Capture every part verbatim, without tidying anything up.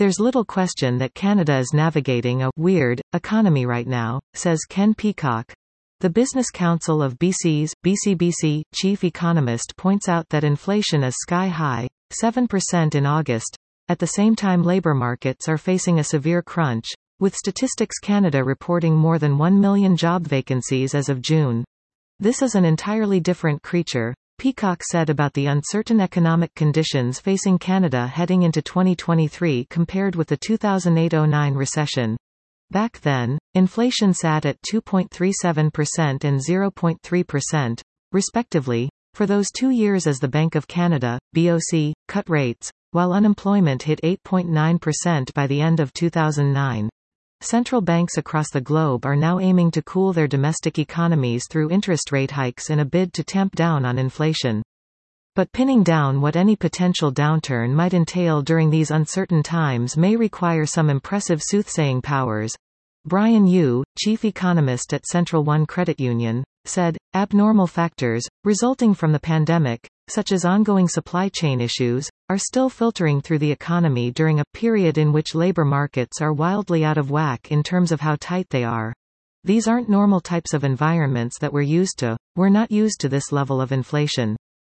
There's little question that Canada is navigating a weird economy right now, says Ken Peacock. The Business Council of B C's B C B C chief economist points out that inflation is sky-high, seven percent in August. At the same time, labor markets are facing a severe crunch, with Statistics Canada reporting more than one million job vacancies as of June. This is an entirely different creature, Peacock said about the uncertain economic conditions facing Canada heading into twenty twenty-three compared with the two thousand eight oh nine recession. Back then, inflation sat at two point three seven percent and zero point three percent, respectively, for those two years as the Bank of Canada, B O C, cut rates, while unemployment hit eight point nine percent by the end of two thousand nine. Central banks across the globe are now aiming to cool their domestic economies through interest rate hikes in a bid to tamp down on inflation. But pinning down what any potential downturn might entail during these uncertain times may require some impressive soothsaying powers. Brian Yu, chief economist at Central One Credit Union, said, abnormal factors, resulting from the pandemic, such as ongoing supply chain issues, are still filtering through the economy during a period in which labor markets are wildly out of whack in terms of how tight they are. These aren't normal types of environments that we're used to. We're not used to this level of inflation.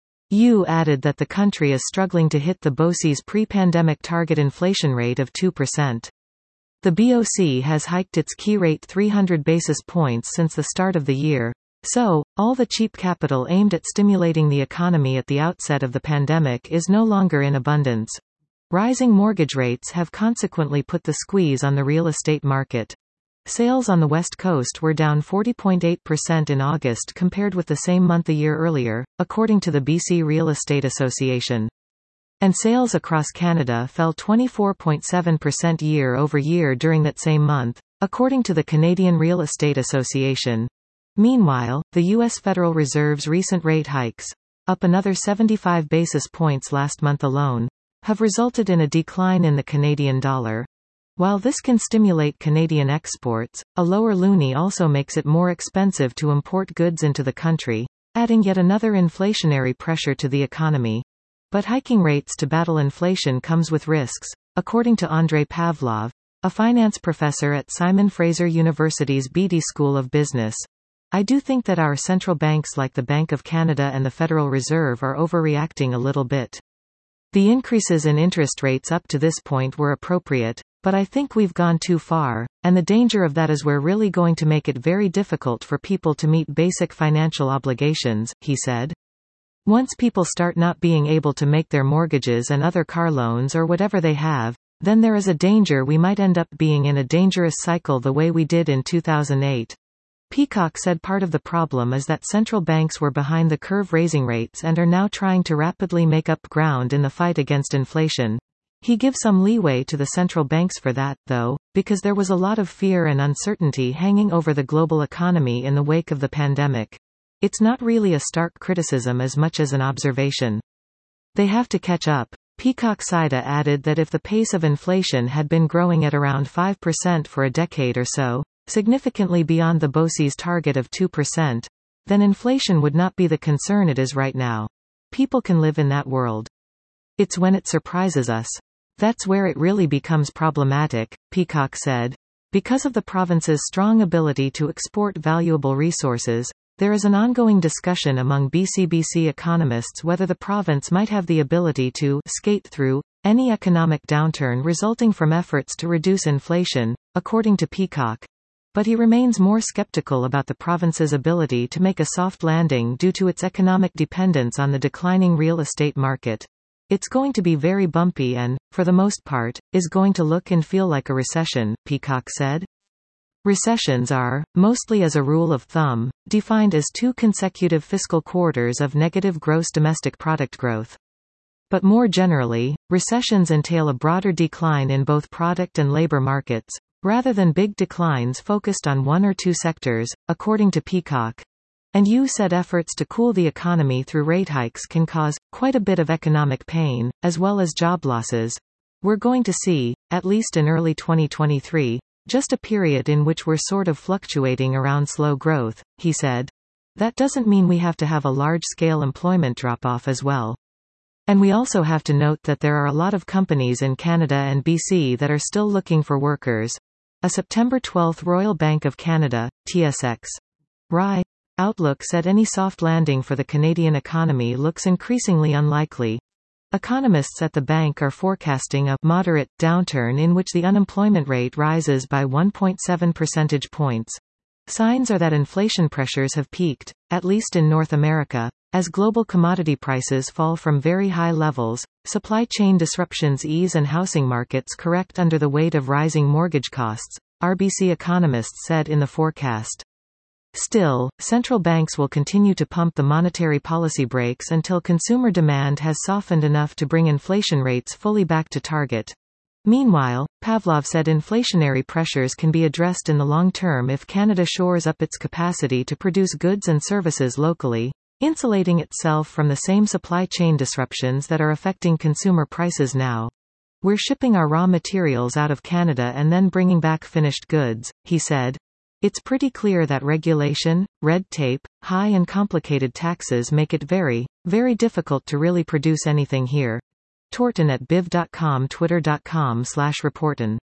Yu added that the country is struggling to hit the B O C's pre-pandemic target inflation rate of two percent. The B O C has hiked its key rate three hundred basis points since the start of the year. So, all the cheap capital aimed at stimulating the economy at the outset of the pandemic is no longer in abundance. Rising mortgage rates have consequently put the squeeze on the real estate market. Sales on the West Coast were down forty point eight percent in August compared with the same month a year earlier, according to the B C Real Estate Association. And sales across Canada fell twenty-four point seven percent year over year during that same month, according to the Canadian Real Estate Association. Meanwhile, the U S Federal Reserve's recent rate hikes, up another seventy-five basis points last month alone, have resulted in a decline in the Canadian dollar. While this can stimulate Canadian exports, a lower loonie also makes it more expensive to import goods into the country, adding yet another inflationary pressure to the economy. But hiking rates to battle inflation comes with risks, according to Andrei Pavlov, a finance professor at Simon Fraser University's Beatty School of Business. I do think that our central banks like the Bank of Canada and the Federal Reserve are overreacting a little bit. The increases in interest rates up to this point were appropriate, but I think we've gone too far, and the danger of that is we're really going to make it very difficult for people to meet basic financial obligations, he said. Once people start not being able to make their mortgages and other car loans or whatever they have, then there is a danger we might end up being in a dangerous cycle the way we did in two thousand eight. Peacock said part of the problem is that central banks were behind the curve raising rates and are now trying to rapidly make up ground in the fight against inflation. He gives some leeway to the central banks for that, though, because there was a lot of fear and uncertainty hanging over the global economy in the wake of the pandemic. It's not really a stark criticism as much as an observation. They have to catch up. Peacock Saida added that if the pace of inflation had been growing at around five percent for a decade or so, significantly beyond the B O C's target of two percent, then inflation would not be the concern it is right now. People can live in that world. It's when it surprises us. That's where it really becomes problematic, Peacock said. Because of the province's strong ability to export valuable resources, there is an ongoing discussion among B C B C economists whether the province might have the ability to skate through any economic downturn resulting from efforts to reduce inflation, according to Peacock. But he remains more skeptical about the province's ability to make a soft landing due to its economic dependence on the declining real estate market. It's going to be very bumpy and, for the most part, is going to look and feel like a recession, Peacock said. Recessions are, mostly as a rule of thumb, defined as two consecutive fiscal quarters of negative gross domestic product growth. But more generally, recessions entail a broader decline in both product and labor markets, rather than big declines focused on one or two sectors, according to Peacock. And Yu said efforts to cool the economy through rate hikes can cause quite a bit of economic pain, as well as job losses. We're going to see, at least in early twenty twenty-three, just a period in which we're sort of fluctuating around slow growth, he said. That doesn't mean we have to have a large-scale employment drop-off as well. And we also have to note that there are a lot of companies in Canada and B C that are still looking for workers. A September twelfth Royal Bank of Canada, T S X. R I. Outlook said any soft landing for the Canadian economy looks increasingly unlikely. Economists at the bank are forecasting a moderate downturn in which the unemployment rate rises by one point seven percentage points. Signs are that inflation pressures have peaked, at least in North America, as global commodity prices fall from very high levels, supply chain disruptions ease and housing markets correct under the weight of rising mortgage costs, R B C economists said in the forecast. Still, central banks will continue to pump the monetary policy brakes until consumer demand has softened enough to bring inflation rates fully back to target. Meanwhile, Pavlov said inflationary pressures can be addressed in the long term if Canada shores up its capacity to produce goods and services locally, insulating itself from the same supply chain disruptions that are affecting consumer prices now. We're shipping our raw materials out of Canada and then bringing back finished goods, he said. It's pretty clear that regulation, red tape, high and complicated taxes make it very, very difficult to really produce anything here. Torton at biv dot com, twitter dot com slash reporton.